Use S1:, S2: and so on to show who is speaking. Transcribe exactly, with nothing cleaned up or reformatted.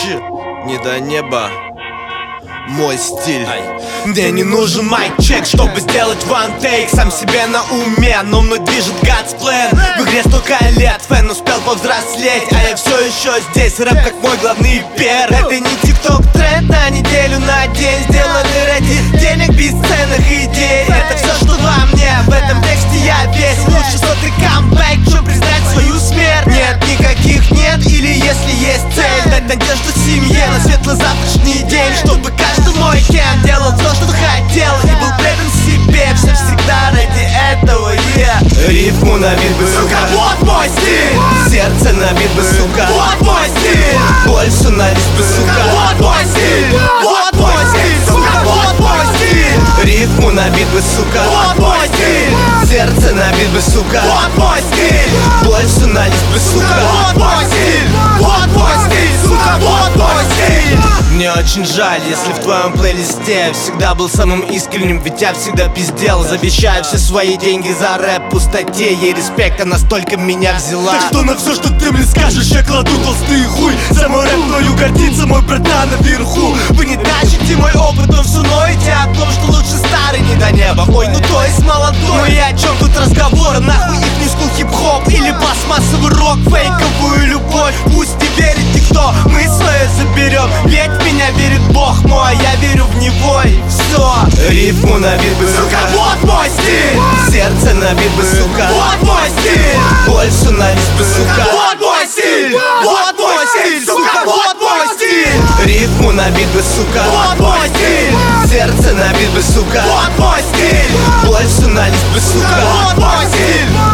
S1: Ч, не до неба. Мой стиль. Мне не нужен майк-чек, чтобы сделать one take. Сам себе на уме, но мной движет God's plan. В игре столько лет, фэн успел повзрослеть, а я все еще здесь, рэп как мой главный пер. Это не тикток тренд на неделю, на день. Сделаны ради денег, бесценных идей. Это все, что во мне, в этом тексте я весь. Лучше сотый камбэк, чем признать свою смерть. Нет, никаких нет, или если есть цель, дать надежду семье на светлый завтрашний день. Чтобы каждый мой кен делал то, что хотел, и был предан себе, все всегда ради этого, yeah. Рифму на бит бы, сука, вот мой стиль. Сердце на бит бы, сука, вот мой стиль. Больше на лист бы, сука, вот мой стиль. Вот мой стиль, сука, вот мой стиль. Рифму на бит бы, сука, вот мой стиль. Сердце на бит бы, сука, вот мой стиль. Больше на лист бы, сука, вот мой стиль. Вот мой стиль, сука, вот мой стиль. Мне очень жаль, если в твоем плейлисте всегда был самым искренним, ведь я всегда пиздел. Завещаю все свои деньги за рэп пустоте, ей респекта настолько меня взяла. Так что на все, что ты мне скажешь, я кладу толстый хуй. За мой рэп мною гордится мой братан наверху. Вы не тащите мой опыт, но все ноете о том, что лучше старый не до неба. Ой, ну то есть молодой. Ну и о чем тут разговор? Нахуй их не скул хип-хоп или пластмассовый рок, фейковую любовь. Пусть не верит никто, мы свое заберем. Ведь меня верит Бог мой, а я верю в него, и все. Рифму на бит бы, сука, вот мой стиль. Сердце на бит бы, сука, вот мой стиль. Больше на лист бы, сука, вот мой стиль. Вот мой стиль, сука, вот мой стиль. Рифму на бит бы, сука, вот мой стиль. Сердце на бит бы, сука, вот мой стиль. Больше на лист бы, сука, вот мой стиль.